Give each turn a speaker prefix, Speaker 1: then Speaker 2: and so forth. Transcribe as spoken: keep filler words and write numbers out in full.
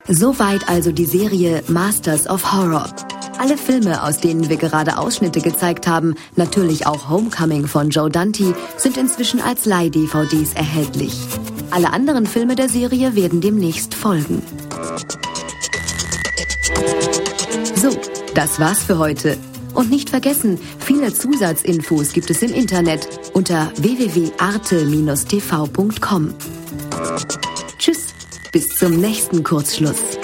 Speaker 1: Soweit also die Serie Masters of Horror. Alle Filme, aus denen wir gerade Ausschnitte gezeigt haben, natürlich auch Homecoming von Joe Dante, sind inzwischen als Leih-D V Ds erhältlich. Alle anderen Filme der Serie werden demnächst folgen. So, das war's für heute. Und nicht vergessen, viele Zusatzinfos gibt es im Internet unter w w w punkt arte Bindestrich t v punkt com. Tschüss, bis zum nächsten Kurzschluss.